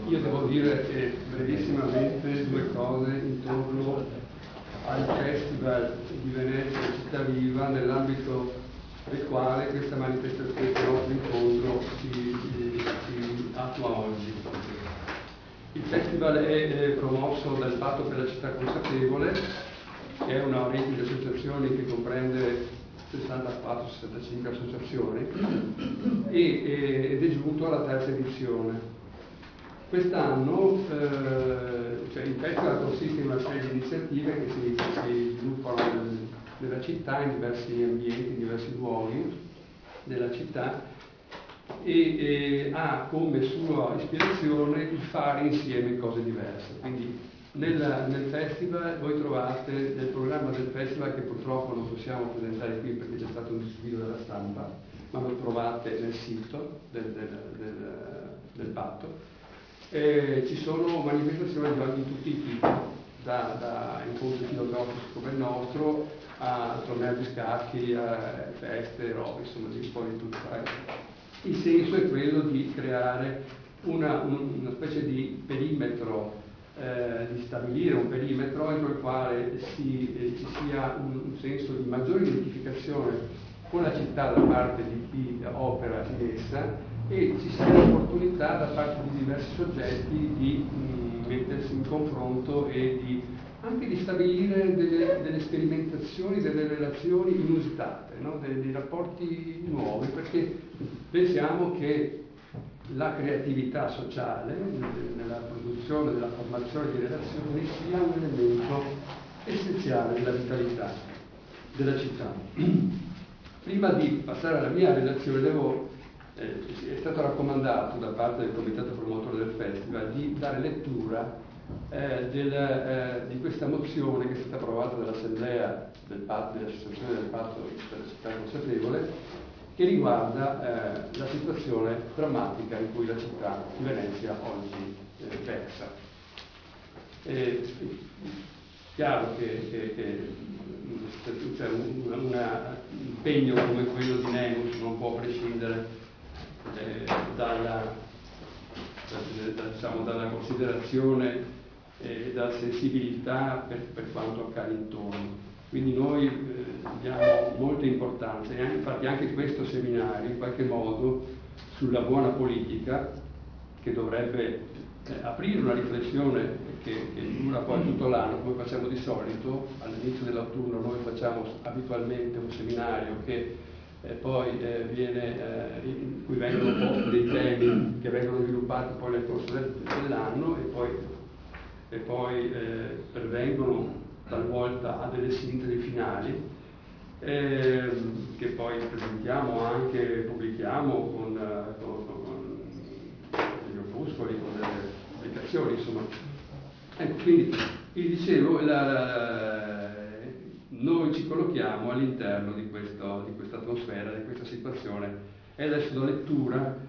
Io devo dire brevissimamente due cose intorno al Festival di Venezia Città Viva, nell'ambito del quale questa manifestazione, il nostro incontro si attua oggi. Il Festival è promosso dal Patto per la Città Consapevole, che è una rete di associazioni che comprende 64-65 associazioni ed è giunto alla terza edizione. Quest'anno il festival consiste in una serie di iniziative che si sviluppano nella città, in diversi ambienti, in diversi luoghi della città, e ha come sua ispirazione il fare insieme cose diverse. Quindi nel festival voi trovate nel programma del festival, che purtroppo non possiamo presentare qui perché c'è stato un disguido della stampa, ma lo trovate nel sito del patto. Ci sono manifestazioni di tutti i tipi, da incontri filosofici come il nostro a tornei di scacchi, a feste, robe, insomma di un po' di tutto. Il senso è quello di creare una specie di perimetro, di stabilire un perimetro entro il quale ci sia un senso di maggiore identificazione con la città da parte di chi opera in essa, e ci sia l'opportunità da parte di diversi soggetti di mettersi in confronto e anche di stabilire delle sperimentazioni, delle relazioni inusitate, no? dei rapporti nuovi, perché pensiamo che la creatività sociale nella produzione, nella formazione di relazioni sia un elemento essenziale della vitalità della città. Prima di passare alla mia relazione è stato raccomandato da parte del comitato promotore del festival di dare lettura di questa mozione che è stata approvata dall'assemblea dell'associazione del patto per la città consapevole, che riguarda la situazione drammatica in cui la città di Venezia oggi versa. È chiaro che un impegno come quello di Nemus non può prescindere dalla considerazione e dalla sensibilità per quanto accade intorno. Quindi noi diamo molta importanza, e infatti anche questo seminario in qualche modo sulla buona politica, che dovrebbe aprire una riflessione che dura poi tutto l'anno, come facciamo di solito. All'inizio dell'autunno noi facciamo abitualmente un seminario che poi in cui vengono posti dei temi che vengono sviluppati poi nel corso dell'anno e poi pervengono talvolta a delle sintesi finali che poi presentiamo anche, pubblichiamo con degli opuscoli, con delle pubblicazioni, insomma. Ecco, quindi vi dicevo, noi ci collochiamo all'interno di questa atmosfera, di questa situazione, e adesso do lettura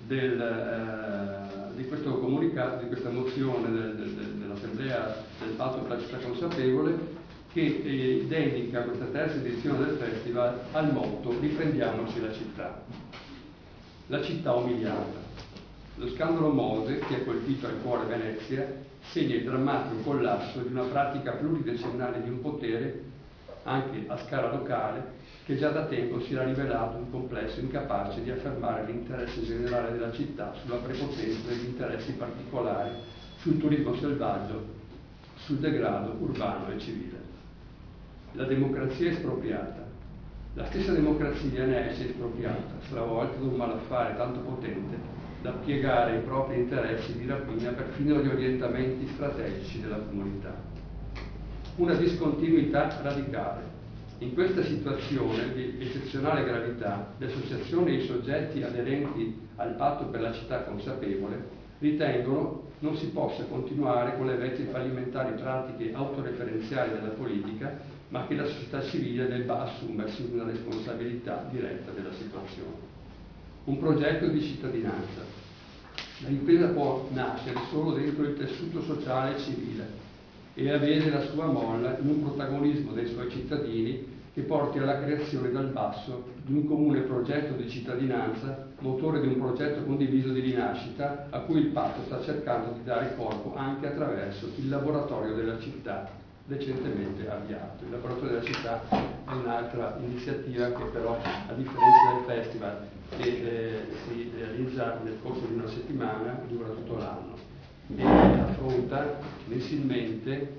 di questo comunicato, di questa mozione dell'Assemblea del Patto per la Città Consapevole, che dedica questa terza edizione del festival al motto "Riprendiamoci la città". La città umiliata. Lo scandalo Mose, che ha colpito al cuore Venezia, segna il drammatico collasso di una pratica pluridecennale di un potere, anche a scala locale, che già da tempo si era rivelato un complesso incapace di affermare l'interesse generale della città sulla prepotenza degli interessi particolari, sul turismo selvaggio, sul degrado urbano e civile. La democrazia è espropriata. La stessa democrazia ne esce espropriata, stravolta da un malaffare tanto potente da piegare i propri interessi di rapina perfino gli orientamenti strategici della comunità. Una discontinuità radicale. In questa situazione di eccezionale gravità, le associazioni e i soggetti aderenti al patto per la città consapevole ritengono non si possa continuare con le vecchie fallimentari pratiche autoreferenziali della politica, ma che la società civile debba assumersi una responsabilità diretta della situazione. Un progetto di cittadinanza. La ripresa può nascere solo dentro il tessuto sociale e civile e avere la sua molla in un protagonismo dei suoi cittadini che porti alla creazione dal basso di un comune progetto di cittadinanza, motore di un progetto condiviso di rinascita, a cui il patto sta cercando di dare corpo anche attraverso il laboratorio della città, recentemente avviato. Il laboratorio della città è un'altra iniziativa che però, a differenza del festival, che si realizza nel corso di una settimana, dura tutto l'anno e affronta mensilmente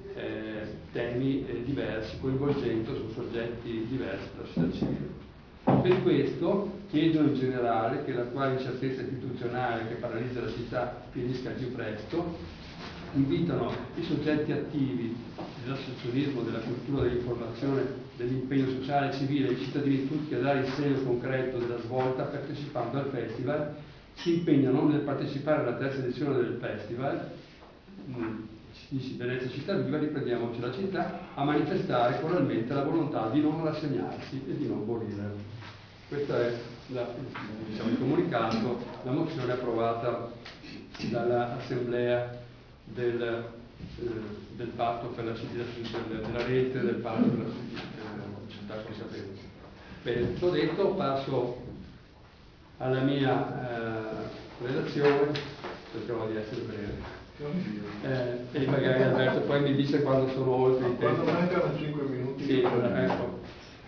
temi diversi, coinvolgendo su soggetti diversi della società civile. Per questo chiedono in generale che l'attuale incertezza istituzionale che paralizza la città finisca al più presto, invitano i soggetti attivi dell'associazionismo, della cultura, dell'informazione, dell'impegno sociale e civile, i cittadini tutti a dare il segno concreto della svolta partecipando al festival, si impegnano nel partecipare alla terza edizione del festival, Venezia Città Viva, riprendiamoci la città, a manifestare coralmente la volontà di non rassegnarsi e di non morire. Questo è il comunicato, la mozione approvata dall'Assemblea del patto per della rete del patto per la città consapevole. Bene, tutto detto, passo alla mia relazione, cercherò di essere breve. E magari Alberto poi mi dice quando sono oltre i tempi. Quando mancano 5 minuti. Sì, ecco.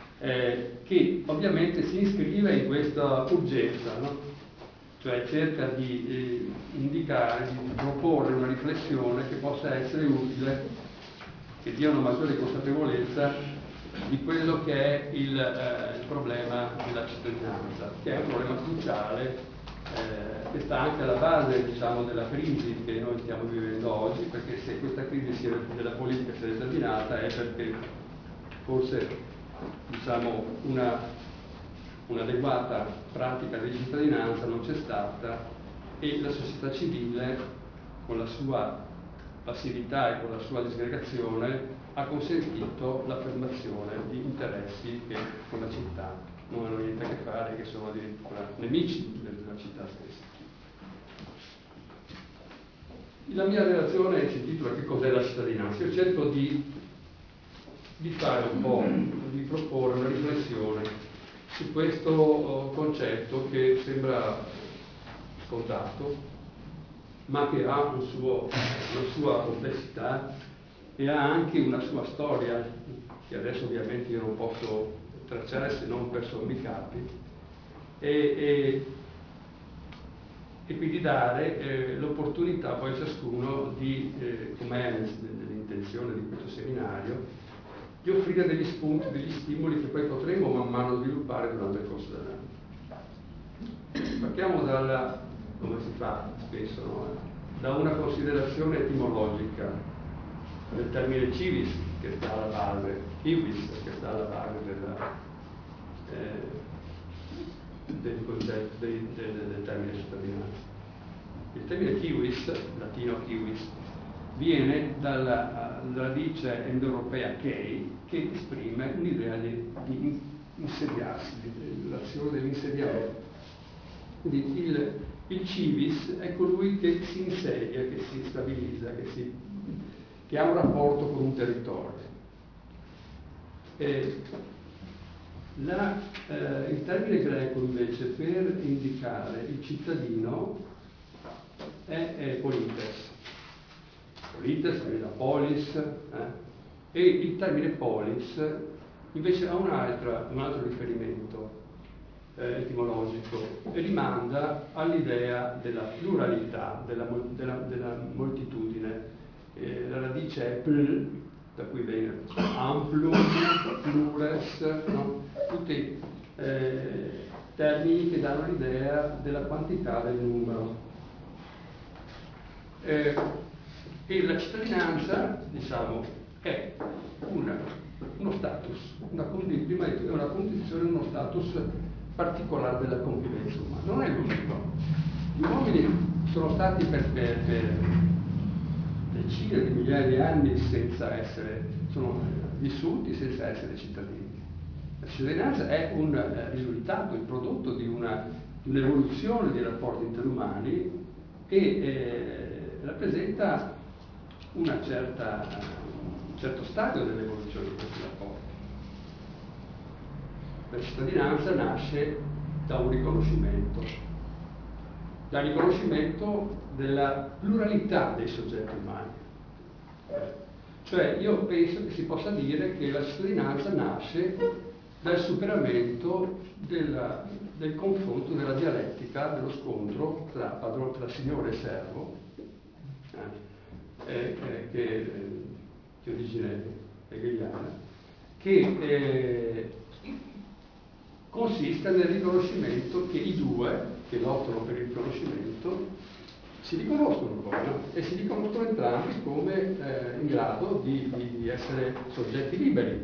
Che ovviamente si iscrive in questa urgenza, no? Cioè cerca di indicare, di proporre una riflessione che possa essere utile, che dia una maggiore consapevolezza di quello che è il problema della cittadinanza, che è un problema cruciale, che sta anche alla base, diciamo, della crisi che noi stiamo vivendo oggi, perché se questa crisi della politica si è determinata è perché forse, diciamo, un'adeguata pratica di cittadinanza non c'è stata e la società civile, con la sua passività e con la sua disgregazione, ha consentito l'affermazione di interessi che con la città non hanno niente a che fare, che sono addirittura nemici della città stessa. La mia relazione si intitola "Che cos'è la cittadinanza?". Io cerco di fare un po', di proporre una riflessione su questo concetto che sembra scontato, ma che ha una sua complessità e ha anche una sua storia, che adesso ovviamente io non posso tracciare se non per sommi capi, e quindi dare l'opportunità poi a ciascuno di, come è nell'intenzione di questo seminario, di offrire degli spunti, degli stimoli che poi potremo man mano sviluppare durante il corso dell'anno. Partiamo dalla, come si fa spesso, no? Da una considerazione etimologica del termine civis, che sta alla base, civis, che sta alla base del concetto del termine cittadinanza. Il termine civis, latino civis, viene dalla radice indoeuropea kei, che esprime un'idea di insediarsi, l'azione dell'insediamento. Quindi il civis è colui che si insedia, che si stabilizza, che ha un rapporto con un territorio. Il termine greco invece per indicare il cittadino è polites. Polites viene da polis, e il termine polis invece ha un altro riferimento etimologico e rimanda all'idea della pluralità, della moltitudine. La radice è pl, da cui viene amplum, plures, no? Tutti termini che danno l'idea della quantità del numero. E la cittadinanza, diciamo, è uno status, prima di tutto è una condizione, uno status particolare della convivenza umana. Non è l'unico. Gli uomini sono stati per decine di migliaia di anni sono vissuti senza essere cittadini. La cittadinanza è un risultato, il prodotto di un'evoluzione dei rapporti interumani e rappresenta un certo stadio dell'evoluzione di questi rapporti. La cittadinanza nasce da un riconoscimento, dal riconoscimento della pluralità dei soggetti umani. Cioè io penso che si possa dire che la cittadinanza nasce dal superamento del confronto, della dialettica, dello scontro tra signore e servo, che origine hegeliana, che consiste nel riconoscimento che i due che lottano per il riconoscimento si riconoscono poi, no? E si riconoscono entrambi come in grado di essere soggetti liberi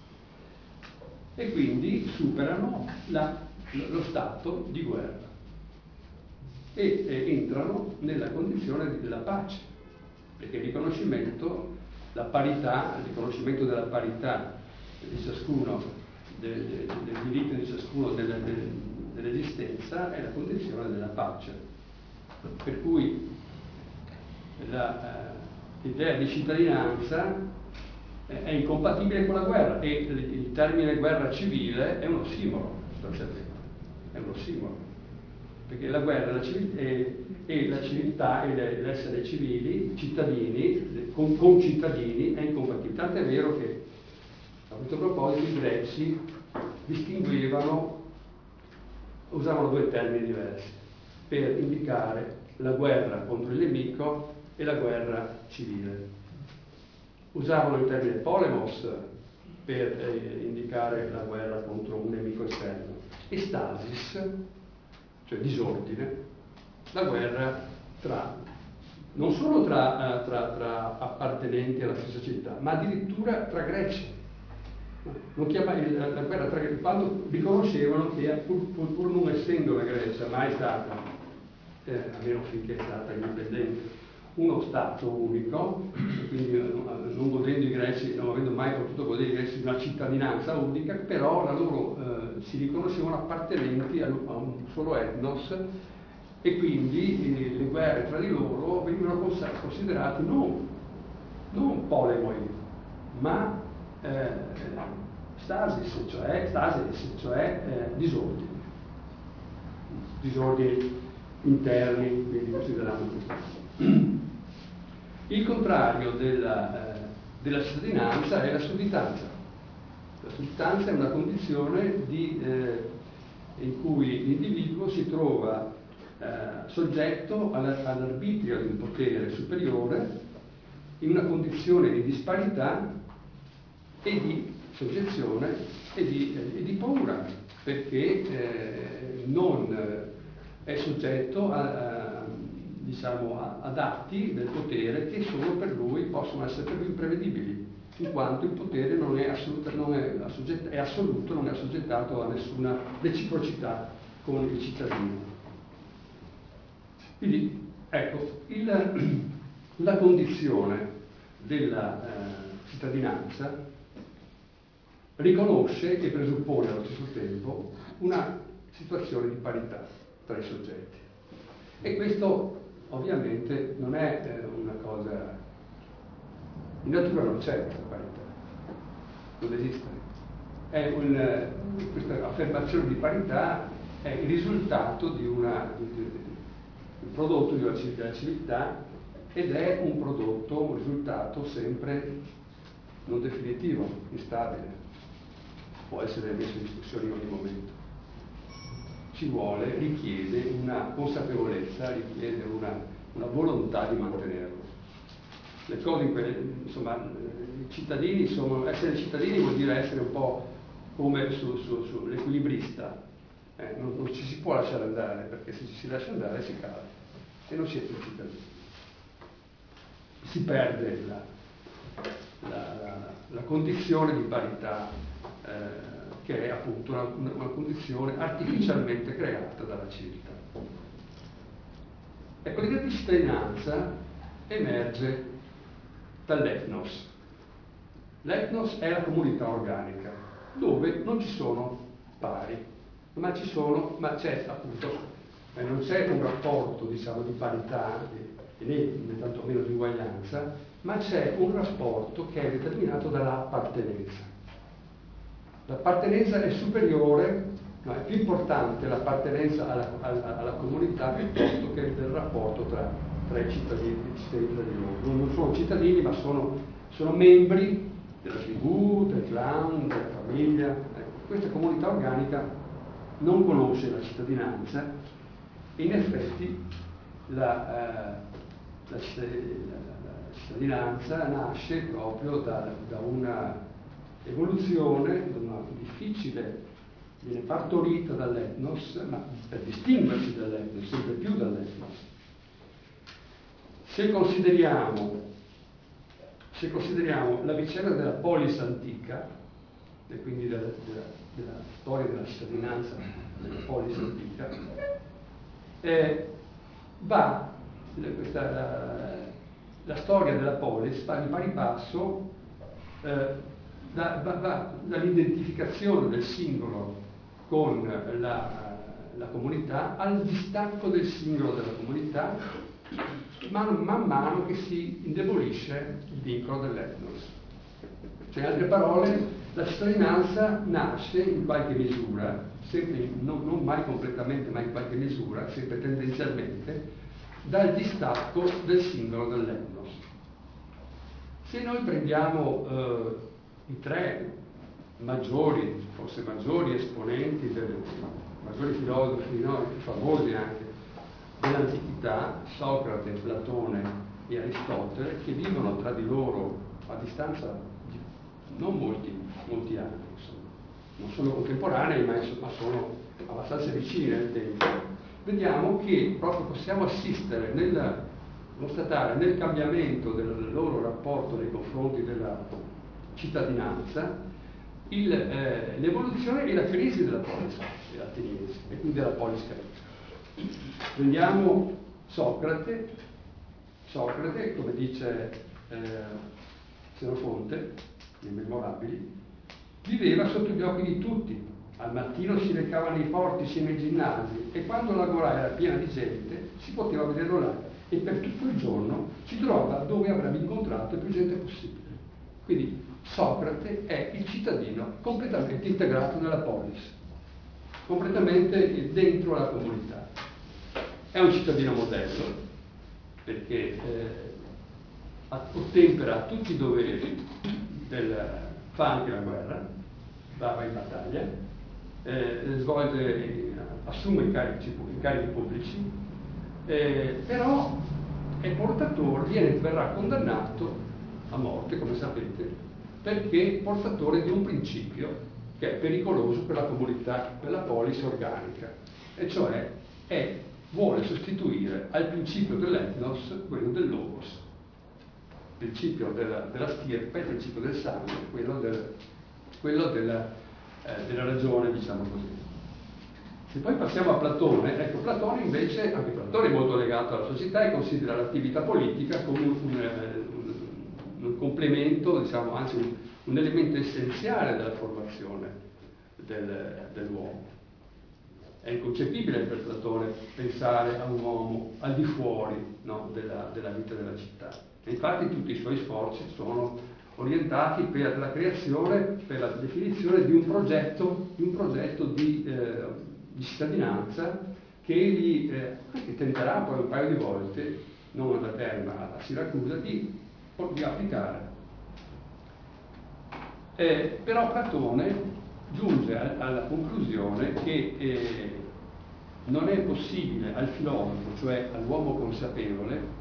e quindi superano lo stato di guerra e entrano nella condizione della pace, perché il riconoscimento, la parità, il riconoscimento della parità di ciascuno, del diritto di ciascuno dell'esistenza è la condizione della pace. Per cui l'idea di cittadinanza è incompatibile con la guerra e il termine guerra civile è un ossimoro, sostanzialmente. È un ossimoro. Perché la guerra e la civiltà e l'essere civili, cittadini, con cittadini è incompatibile. Tanto è vero che a questo proposito i greci usavano due termini diversi per indicare la guerra contro il nemico e la guerra civile. Usavano il termine polemos per indicare la guerra contro un nemico esterno e stasis, cioè disordine, la guerra non solo tra appartenenti alla stessa città, ma addirittura tra greci. La guerra quando riconoscevano che pur non essendo la Grecia mai stata, almeno finché è stata indipendente, uno Stato unico, quindi non godendo i greci, non avendo mai potuto godere i greci di una cittadinanza unica, però si riconoscevano appartenenti a un solo etnos e quindi le guerre tra di loro venivano considerate non polemoi, ma stasis, cioè disordini interni, quindi considerando questo. Il contrario della cittadinanza è la sudditanza. La sudditanza è una condizione in cui l'individuo si trova soggetto all'arbitrio di un potere superiore in una condizione di disparità e di soggezione e di paura, perché non è soggetto ad atti del potere che solo per lui possono essere per lui imprevedibili, in quanto il potere non è assoluto, non è assoggettato a nessuna reciprocità con il cittadino. Quindi, ecco, la condizione della cittadinanza riconosce e presuppone allo stesso tempo una situazione di parità tra i soggetti. E questo ovviamente non è una cosa... In natura non c'è questa parità, non esiste. Questa affermazione di parità è il risultato di il prodotto della civiltà ed è un risultato sempre non definitivo, instabile. Può essere messo in discussione in ogni momento. Richiede una consapevolezza, richiede una volontà di mantenerlo. Le cose essere cittadini vuol dire essere un po' come sull'equilibrista. Non ci si può lasciare andare, perché se ci si lascia andare si cade e non siete cittadini. Si perde la condizione di parità che è appunto una condizione artificialmente creata dalla civiltà. Ecco, l'idea di cittadinanza emerge dall'ethnos. L'ethnos è la comunità organica, dove non ci sono pari, ma c'è appunto, non c'è un rapporto, diciamo, di parità, né tantomeno di uguaglianza, ma c'è un rapporto che è determinato dalla appartenenza. L'appartenenza è superiore, no, è più importante l'appartenenza alla comunità piuttosto che il rapporto tra i cittadini tra di loro. Non sono cittadini, ma sono membri della tribù, del clan, della famiglia. Ecco, questa comunità organica non conosce la cittadinanza e in effetti la cittadinanza nasce proprio da una evoluzione, difficile, viene partorita dall'etnos, ma per distinguersi dall'etnos, sempre più dall'etnos. Se consideriamo la vicenda della polis antica, e quindi della storia della cittadinanza della polis antica, la storia della polis va di pari passo dall'identificazione del singolo con la comunità al distacco del singolo dalla comunità man mano che si indebolisce il vincolo dell'etnos. Cioè, in altre parole, la cittadinanza nasce in qualche misura, sempre, non mai completamente, ma in qualche misura, sempre tendenzialmente, dal distacco del singolo dall'etnos. Se noi prendiamo i tre maggiori, forse maggiori esponenti, maggiori filosofi, no, più famosi anche, dell'antichità, Socrate, Platone e Aristotele, che vivono tra di loro a distanza di non molti anni, insomma. Non sono contemporanei, ma sono abbastanza vicini nel tempo. Vediamo che proprio possiamo assistere constatare nel cambiamento del loro rapporto nei confronti della cittadinanza l'evoluzione e la crisi della polis ateniese e quindi della polis greca. Prendiamo Socrate, come dice Xenofonte, nei Memorabili, viveva sotto gli occhi di tutti. Al mattino si recava nei portici e nei ginnasi e quando l'agora era piena di gente si poteva vederlo là e per tutto il giorno si trovava dove avrebbe incontrato più gente possibile. Quindi Socrate è il cittadino completamente integrato nella polis, completamente dentro la comunità. È un cittadino modello perché ottempera tutti i doveri fa anche la guerra, va in battaglia, assume i carichi pubblici, però è portatore, verrà condannato a morte, come sapete, perché è portatore di un principio che è pericoloso per la comunità, per la polis organica, e cioè vuole sostituire al principio dell'ethnos quello del logos, il principio della stirpe, il principio del sangue, quello della ragione, diciamo così. Se poi passiamo a Platone, ecco, Platone invece, anche Platone è molto legato alla società e considera l'attività politica come un complemento, diciamo, anzi un elemento essenziale della formazione dell'uomo. È inconcepibile per Platone pensare a un uomo al di fuori, no, della vita della città. E infatti tutti i suoi sforzi sono orientati per la creazione, per la definizione di un progetto di cittadinanza che egli tenterà poi un paio di volte, non a Terma, a Siracusa, di applicare. Però Platone giunge alla conclusione che non è possibile al filosofo, cioè all'uomo consapevole,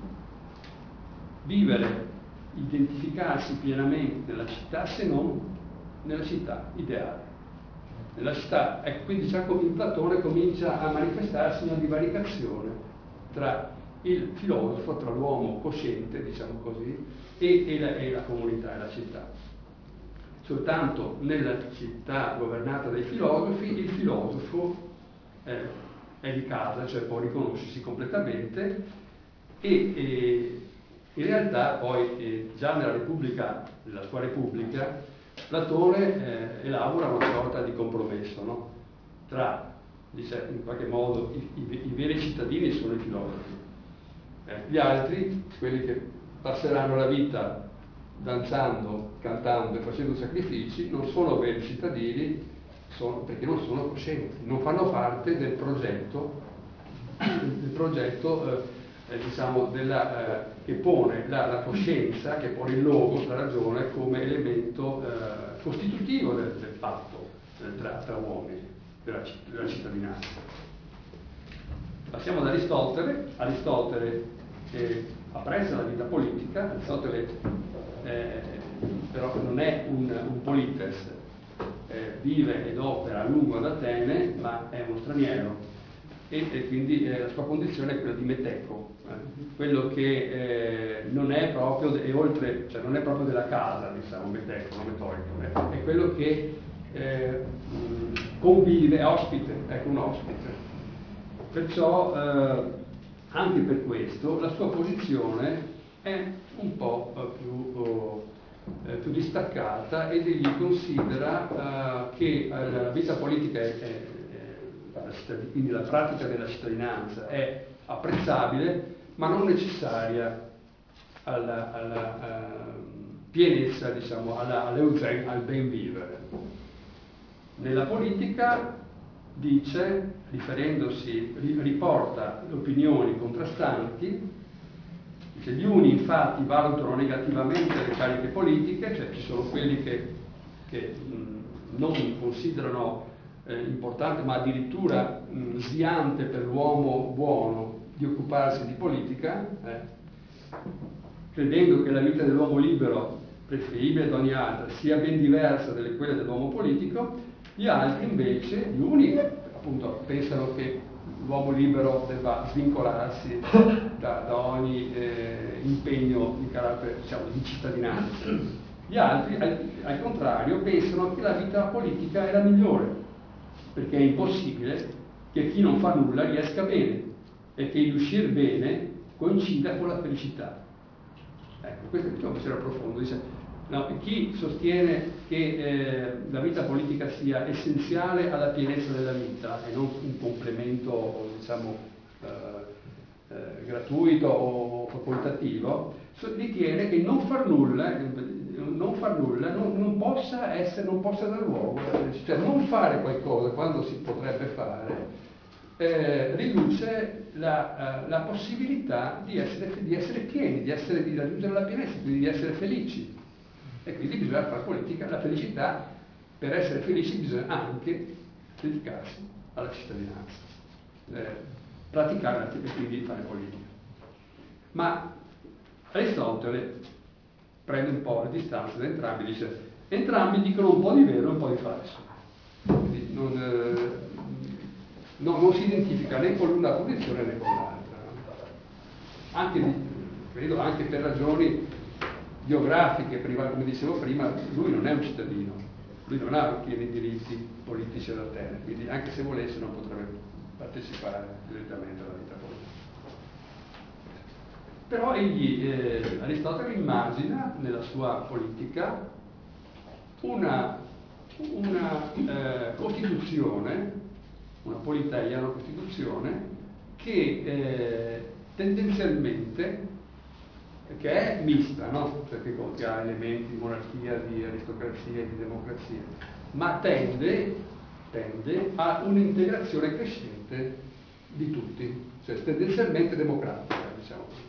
identificarsi pienamente nella città se non nella città ideale. Nella città, quindi già in Platone comincia a manifestarsi una divaricazione tra il filosofo, tra l'uomo cosciente, diciamo così, e la comunità e la città. Soltanto nella città governata dai filosofi il filosofo è di casa, cioè può riconoscersi completamente e in realtà poi già nella sua Repubblica, Platone elabora una sorta di compromesso, no? Tra, dice, in qualche modo, i veri cittadini sono i filosofi. Gli altri, quelli che passeranno la vita danzando, cantando e facendo sacrifici, non sono veri cittadini, perché non sono coscienti, non fanno parte del progetto diciamo, che pone la coscienza, che pone il logos, la ragione, come elemento costitutivo del patto tra uomini, della cittadinanza. Passiamo ad Aristotele. Aristotele apprezza la vita politica. Aristotele però non è un polites, vive ed opera a lungo ad Atene, ma è uno straniero e quindi la sua condizione è quella di meteco, quello che non è proprio cioè non è proprio della casa, diciamo, meteco, non metorico, è quello che convive, è ospite, ecco, un ospite. Perciò anche per questo la sua posizione è un po' più distaccata ed egli considera che la vita politica quindi la pratica della cittadinanza è apprezzabile ma non necessaria alla pienezza, diciamo, al ben vivere. Nella politica dice, riporta le opinioni contrastanti, dice: gli uni infatti valutano negativamente le cariche politiche, cioè ci sono quelli che non considerano importante, ma addirittura sviante per l'uomo buono di occuparsi di politica, credendo che la vita dell'uomo libero, preferibile ad ogni altra, sia ben diversa dalle quelle dell'uomo politico. Gli altri invece, gli uni, appunto, pensano che l'uomo libero debba svincolarsi da ogni impegno di carattere, diciamo, di cittadinanza. Gli altri, al contrario, pensano che la vita politica è la migliore, perché è impossibile che chi non fa nulla riesca bene e che il riuscire bene coincida con la felicità. Ecco, questo è un pensiero profondo. Dice, no, chi sostiene che la vita politica sia essenziale alla pienezza della vita e non un complemento, diciamo, gratuito o facoltativo, ritiene che non far nulla non possa dar luogo, cioè non fare qualcosa quando si potrebbe fare riduce la possibilità di essere pieni, di raggiungere la pienezza, quindi di essere felici. E quindi bisogna fare politica. La felicità, per essere felici, bisogna anche dedicarsi alla cittadinanza, praticare e quindi fare politica. Ma Aristotele prende un po' le distanze da entrambi, dice: entrambi dicono un po' di vero e un po' di falso. Quindi non si identifica né con l'una posizione né con l'altra. Credo anche per ragioni biografiche, come dicevo prima, lui non è un cittadino, lui non ha pieni diritti politici ad Atene, quindi anche se volesse non potrebbe partecipare direttamente alla vita politica. Però Aristotele immagina nella sua politica una Costituzione, una politeia, una Costituzione che tendenzialmente, che è mista, no? Perché ha elementi di monarchia, di aristocrazia e di democrazia, ma tende a un'integrazione crescente di tutti, cioè tendenzialmente democratica, diciamo.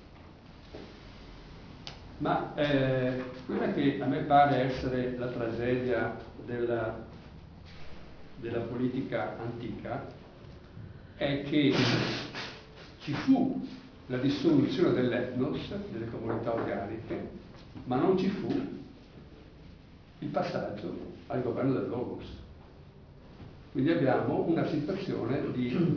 Ma quella che a me pare essere la tragedia della politica antica è che ci fu la dissoluzione dell'etnos, delle comunità organiche, ma non ci fu il passaggio al governo del logos. Quindi abbiamo una situazione di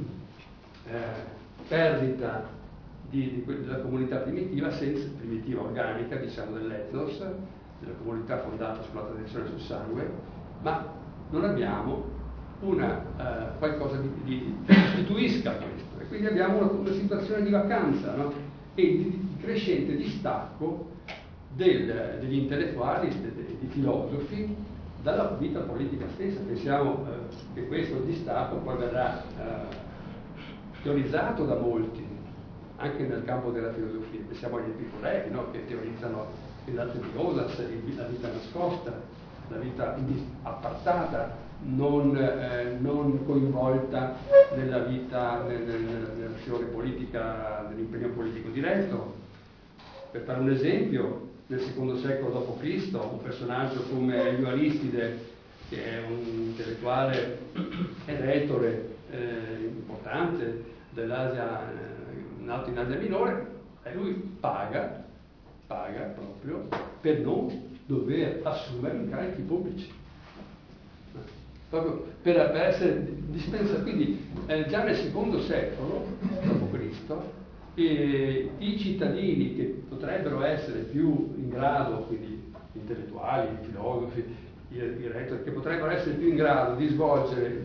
perdita della comunità primitiva, primitiva organica, diciamo, dell'ethnos, della comunità fondata sulla tradizione e sul sangue, ma non abbiamo qualcosa che sostituisca questo. E quindi abbiamo una situazione di vacanza, no? E di crescente distacco degli intellettuali, dei filosofi, dalla vita politica stessa. Pensiamo che questo distacco poi verrà teorizzato da molti, anche nel campo della filosofia. Pensiamo agli epicurei, no? Che teorizzano il latte di Odas, la vita nascosta, la vita appartata, non coinvolta nella vita, nell'azione politica, nell'impegno politico diretto. Per fare un esempio, nel secondo secolo d.C., un personaggio come Elio Aristide, che è un intellettuale e retore importante dell'Asia, nato in Asia Minore, e lui paga proprio per non dover assumere incarichi pubblici, proprio per essere dispensato. Quindi già nel secondo secolo d.C. I cittadini che potrebbero essere più in grado, quindi intellettuali, filosofi, i rettori, che potrebbero essere più in grado di svolgere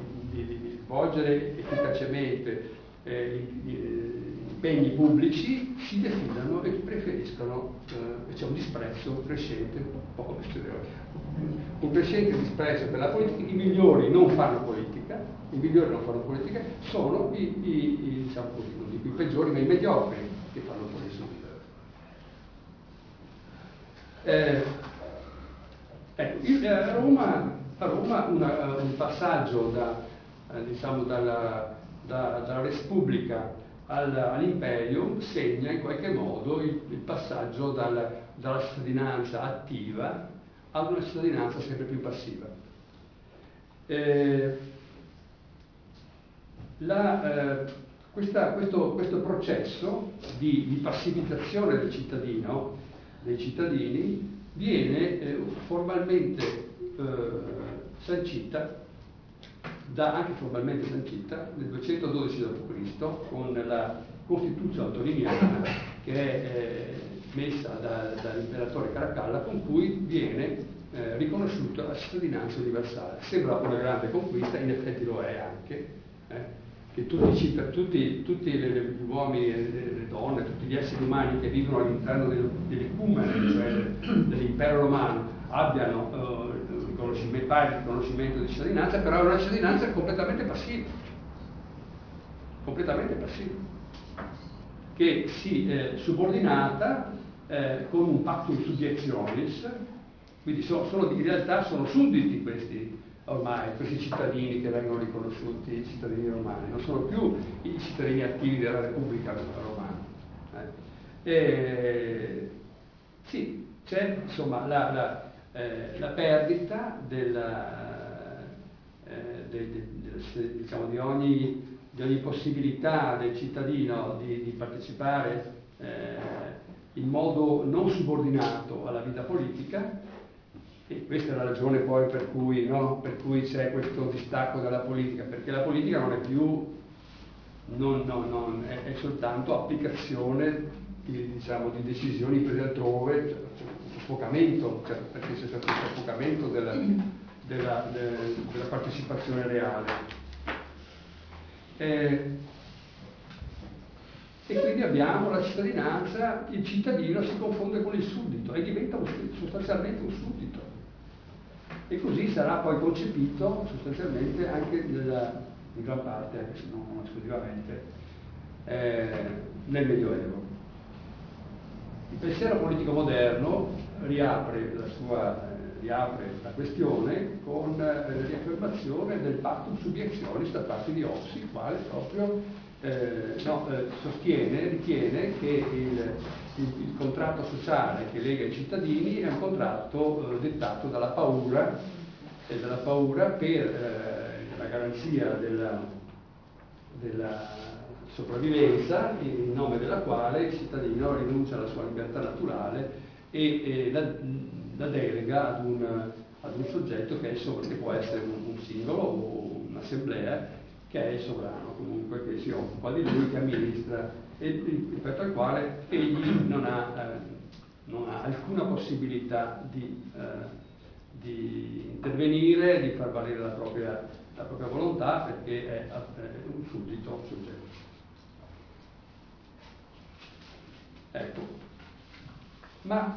efficacemente impegni pubblici, si defilano e preferiscono, c'è un disprezzo crescente, un crescente disprezzo per la politica. I migliori non fanno politica, sono diciamo così, non dico i peggiori, ma i mediocri che fanno politica. A Roma un passaggio dalla Repubblica all'Imperium segna in qualche modo il passaggio dalla cittadinanza attiva ad una cittadinanza sempre più passiva. Questo processo di passivizzazione dei cittadini viene formalmente sancita, anche formalmente sancita, nel 212 d.C. con la Costituzione Antoniniana, che è messa dall'imperatore Caracalla, con cui viene riconosciuta la cittadinanza universale. Sembra una grande conquista, in effetti lo è anche, che tutti gli uomini e le donne, tutti gli esseri umani che vivono all'interno dell'ecumene, cioè dell'impero romano, abbiano riconoscimento di cittadinanza, però è una cittadinanza completamente passiva, che si è subordinata con un pactum subjectionis, quindi in realtà sono sudditi questi cittadini che vengono riconosciuti, i cittadini romani, non sono più i cittadini attivi della Repubblica Romana. Sì, c'è insomma la perdita diciamo, di ogni possibilità del cittadino di partecipare in modo non subordinato alla vita politica, e questa è la ragione poi per cui c'è questo distacco dalla politica, perché la politica non è più, è soltanto applicazione di decisioni prese altrove, soffocamento, perché c'è stato il soffocamento della partecipazione reale. E quindi abbiamo la cittadinanza, il cittadino si confonde con il suddito e diventa sostanzialmente un suddito. E così sarà poi concepito sostanzialmente anche in gran parte, anche se non esclusivamente, nel Medioevo. Il pensiero politico moderno riapre la questione con la riaffermazione del pactum subjectionis da parte di Hobbes, il quale proprio ritiene che il contratto sociale che lega i cittadini è un contratto dettato dalla paura per la garanzia della sopravvivenza, in nome della quale il cittadino rinuncia alla sua libertà naturale e la delega ad un soggetto che può essere un singolo o un'assemblea, che è il sovrano, comunque, che si occupa di lui, che amministra, e rispetto al quale egli non ha alcuna possibilità di intervenire, di far valere la propria volontà, perché è un suddito soggetto. Ecco. Ma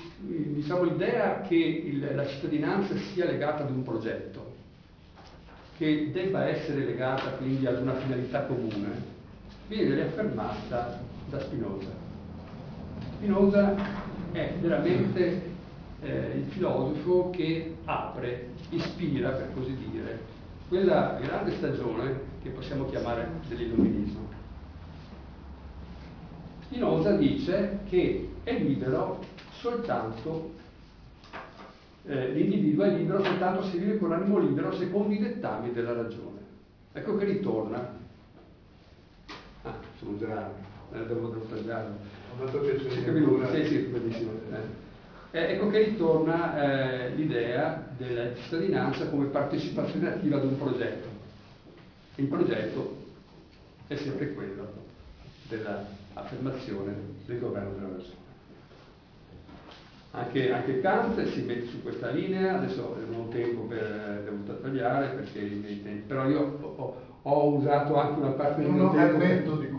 l'idea che la cittadinanza sia legata ad un progetto che debba essere legata quindi ad una finalità comune, viene riaffermata da Spinoza. Spinoza è veramente il filosofo che apre, ispira, per così dire, quella grande stagione che possiamo chiamare dell'illuminismo. Spinoza dice che è libero soltanto, l'individuo è libero soltanto se vive con animo libero secondo i dettami della ragione. Ecco che ritorna. Sono già, devo tagliarlo. Ho fatto piacere. Sì, benissimo. Ecco che ritorna l'idea della cittadinanza come partecipazione attiva ad un progetto. Il progetto è sempre quello dell'affermazione del governo della ragione. Anche Kant si mette su questa linea, adesso non ho tempo per devo tagliare perché i miei tempi, però io ho usato anche una parte del mio tempo. Di cui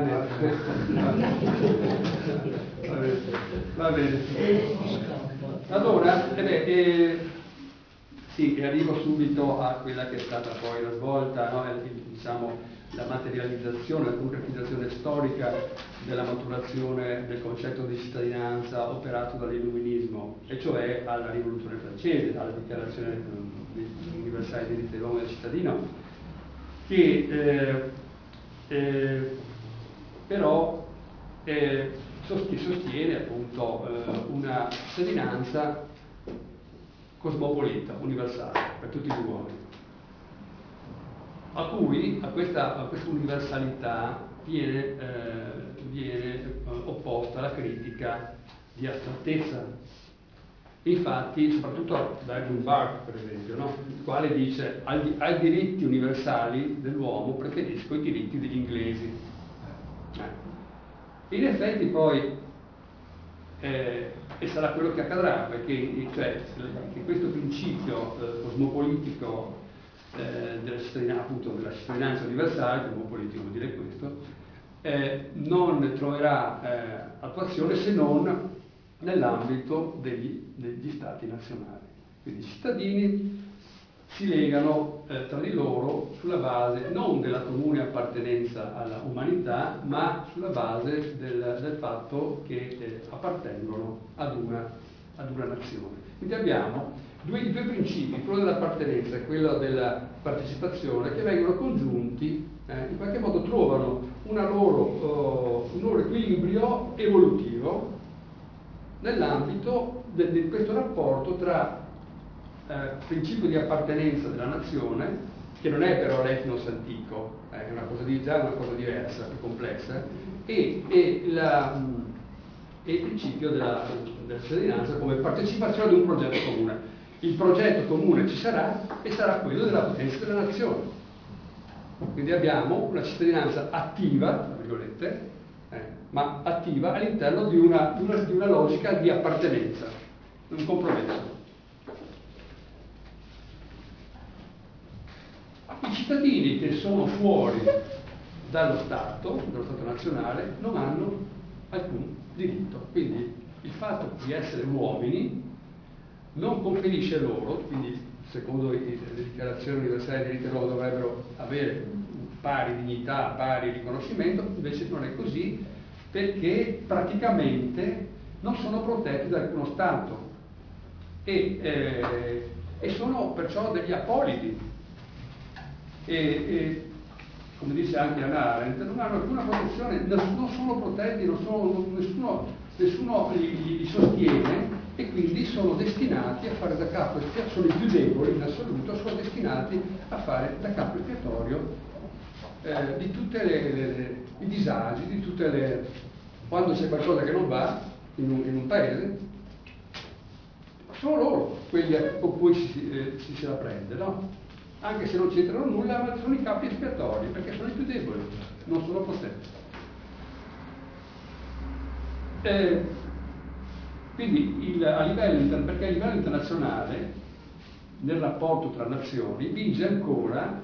va bene. Allora, sì, arrivo subito a quella che è stata poi la svolta, no? Diciamo, la materializzazione, la concretizzazione storica della maturazione del concetto di cittadinanza operato dall'illuminismo, e cioè alla rivoluzione francese, alla dichiarazione universale dei diritti dell'uomo e del cittadino, che però sostiene appunto una cittadinanza cosmopolita, universale, per tutti gli uomini, a cui a questa universalità viene opposta la critica di astrattezza. Infatti, soprattutto da Edmund Burke, per esempio, no? Il quale dice ai diritti universali dell'uomo preferisco i diritti degli inglesi. In effetti poi, e sarà quello che accadrà, perché cioè, che questo principio cosmopolitico della cittadinanza universale, cosmopolitico vuol dire questo, non troverà attuazione se non nell'ambito degli stati nazionali. Quindi i cittadini si legano tra di loro sulla base non della comune appartenenza alla umanità, ma sulla base del fatto che appartengono ad una nazione. Quindi abbiamo due principi, quello dell'appartenenza e quello della partecipazione, che vengono congiunti, in qualche modo trovano un loro equilibrio evolutivo nell'ambito di questo rapporto tra principio di appartenenza della nazione, che non è però l'ethnos antico, è una cosa diversa, più complessa, e il principio della cittadinanza come partecipazione ad un progetto comune. Il progetto comune ci sarà e sarà quello della potenza della nazione. Quindi abbiamo una cittadinanza attiva, tra virgolette, ma attiva all'interno di una logica di appartenenza, un compromesso. I cittadini che sono fuori dallo Stato nazionale, non hanno alcun diritto. Quindi il fatto di essere uomini non conferisce loro, quindi secondo le dichiarazioni universali dei diritti dell'uomo dovrebbero avere pari dignità, pari riconoscimento, invece non è così, perché praticamente non sono protetti da alcuno Stato e sono perciò degli apolidi e come dice anche Hannah Arendt, non hanno alcuna protezione, non sono protetti, nessuno li sostiene, e quindi sono destinati a fare da capo, sono i più deboli in assoluto, sono destinati a fare da capo espiatorio di tutti i disagi, di tutte le... quando c'è qualcosa che non va in un paese, sono loro quelli con cui ci se la prende, no? Anche se non c'entrano nulla, ma sono i capi espiatori, perché sono i più deboli, non sono protetti. Quindi perché a livello internazionale, nel rapporto tra nazioni, vige ancora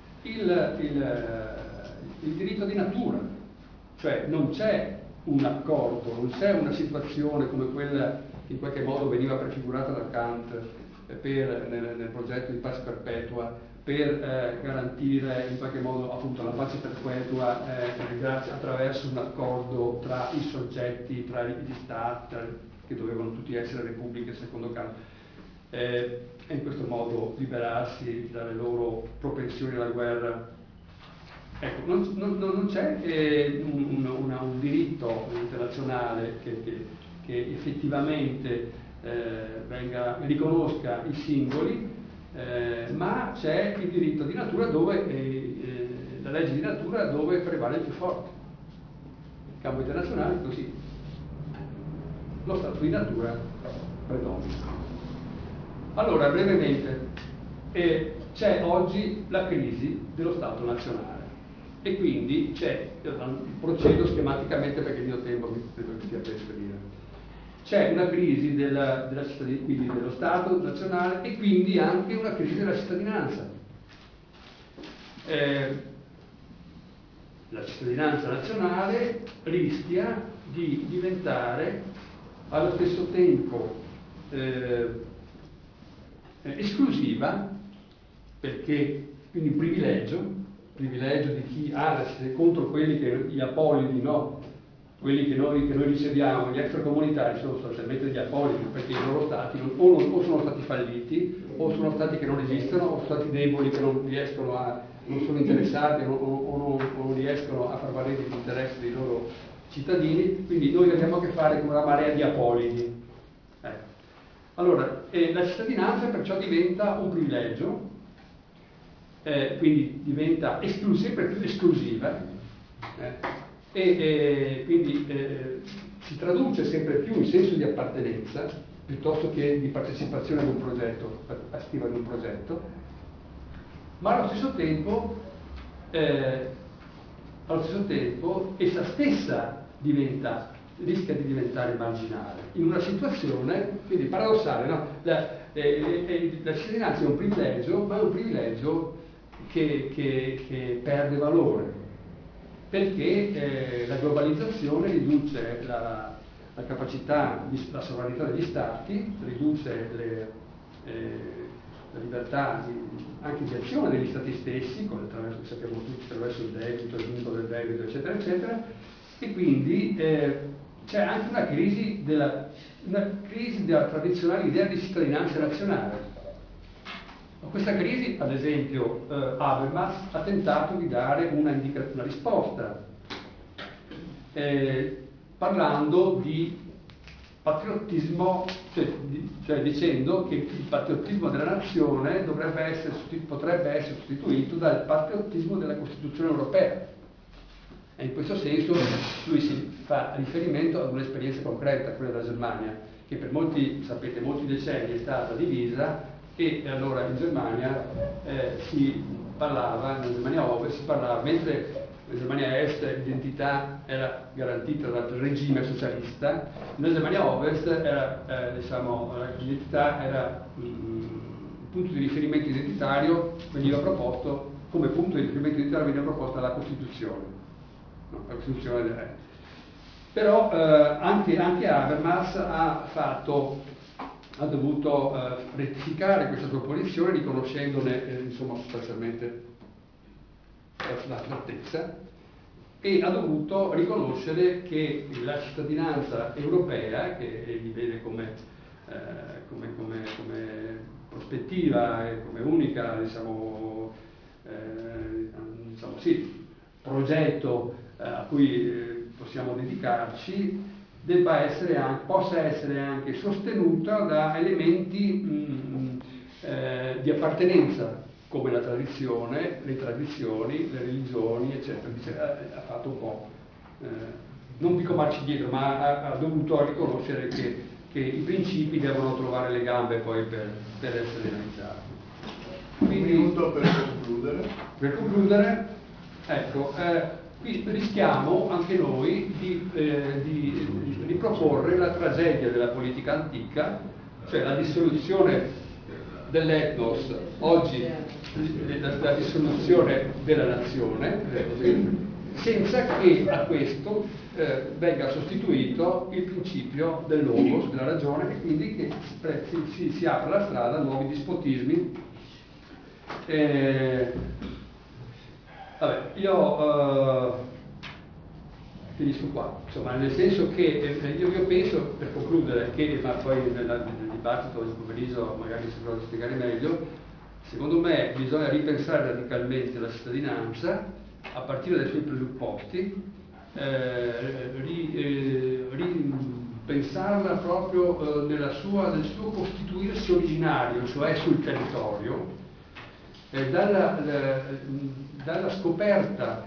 il diritto di natura, cioè non c'è un accordo, non c'è una situazione come quella che in qualche modo veniva prefigurata da Kant nel progetto di pace perpetua, per garantire in qualche modo appunto la pace perpetua attraverso un accordo tra i soggetti, tra gli stati, che dovevano tutti essere repubbliche secondo Kant, e in questo modo liberarsi dalle loro propensioni alla guerra. Ecco, non c'è un diritto internazionale che effettivamente riconosca i singoli, ma c'è il diritto di natura dove la legge di natura dove prevale il più forte. Il campo internazionale è così. Lo stato di natura predomina. Allora, brevemente, c'è oggi la crisi dello Stato nazionale e quindi procedo schematicamente perché il mio tempo mi credo che stia per finire. C'è una crisi della cittadinanza, quindi dello Stato nazionale, e quindi anche una crisi della cittadinanza. La cittadinanza nazionale rischia di diventare allo stesso tempo esclusiva, perché quindi un privilegio di chi ha contro quelli che gli apolidi, no? Quelli che noi riceviamo, gli extracomunitari sono sostanzialmente degli apolidi, perché i loro stati o sono stati falliti, o sono stati che non esistono, o sono stati deboli che non sono interessati o non riescono a far valere gli interessi dei loro cittadini, quindi noi abbiamo a che fare con una marea di apolidi. Allora, la cittadinanza perciò diventa un privilegio, quindi diventa sempre più esclusiva, e quindi si traduce sempre più in senso di appartenenza piuttosto che di partecipazione ad un progetto, attiva ad un progetto, ma allo stesso tempo essa stessa rischia di diventare marginale in una situazione quindi paradossale, no? La cittadinanza è un privilegio, ma è un privilegio che perde valore, perché la globalizzazione riduce la capacità, la sovranità degli stati, riduce la libertà anche di azione degli stati stessi, sappiamo tutti, attraverso il debito, il vincolo del debito, eccetera, eccetera, e quindi c'è anche una crisi della tradizionale idea di cittadinanza nazionale. A questa crisi, ad esempio, Habermas ha tentato di dare una risposta, parlando di patriottismo, cioè dicendo che il patriottismo della nazione potrebbe essere sostituito dal patriottismo della Costituzione europea. E in questo senso lui si fa riferimento ad un'esperienza concreta, quella della Germania, che per molti decenni è stata divisa, e allora in Germania nella Germania Ovest si parlava, mentre nella Germania Est l'identità era garantita dal regime socialista, nella Germania Ovest l'identità era il punto di riferimento identitario, veniva proposto come punto di riferimento identitario, veniva proposta la Costituzione. No, la Costituzione però anche Habermas ha dovuto rettificare questa sua posizione, riconoscendone sostanzialmente la flattezza, e ha dovuto riconoscere che la cittadinanza europea, che egli vede come prospettiva e come unica progetto a cui possiamo dedicarci, possa essere anche sostenuta da elementi di appartenenza, come la tradizione, le tradizioni, le religioni, eccetera. Ha fatto un po', non dico marci dietro, ma ha dovuto riconoscere che i principi devono trovare le gambe poi per essere realizzati. Quindi, un minuto per concludere. Per concludere, ecco, qui rischiamo anche noi di riproporre la tragedia della politica antica, cioè la dissoluzione dell'etnos, oggi la dissoluzione della nazione, senza che a questo venga sostituito il principio del logos, della ragione, e quindi che si apra la strada a nuovi dispotismi Vabbè, io finisco qua, insomma, nel senso che io penso, per concludere, che ma poi nel dibattito del pomeriggio magari si dovrà spiegare meglio, secondo me bisogna ripensare radicalmente la cittadinanza a partire dai suoi presupposti, ripensarla proprio nel suo costituirsi originario, cioè sul territorio, dalla scoperta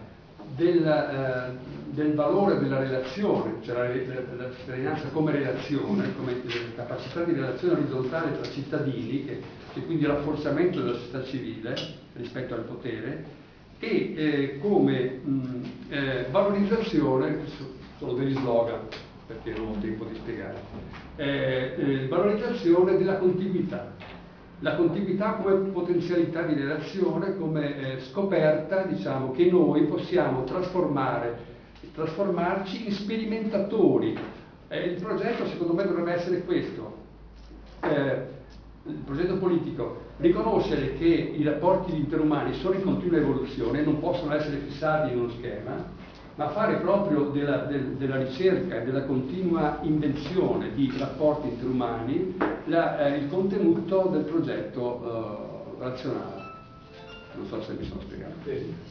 del valore della relazione, cioè la cittadinanza come relazione, come capacità di relazione orizzontale tra cittadini, che quindi rafforzamento della società civile rispetto al potere, e come valorizzazione, sono degli slogan perché non ho tempo di spiegare, valorizzazione della contiguità. La contiguità come potenzialità di relazione, come scoperta, diciamo, che noi possiamo trasformarci in sperimentatori. Il progetto, secondo me, dovrebbe essere questo. Il progetto politico, riconoscere che i rapporti interumani sono in continua evoluzione, non possono essere fissati in uno schema, ma fare proprio della ricerca e della continua invenzione di rapporti interumani il contenuto del progetto razionale. Non so se mi sono spiegato.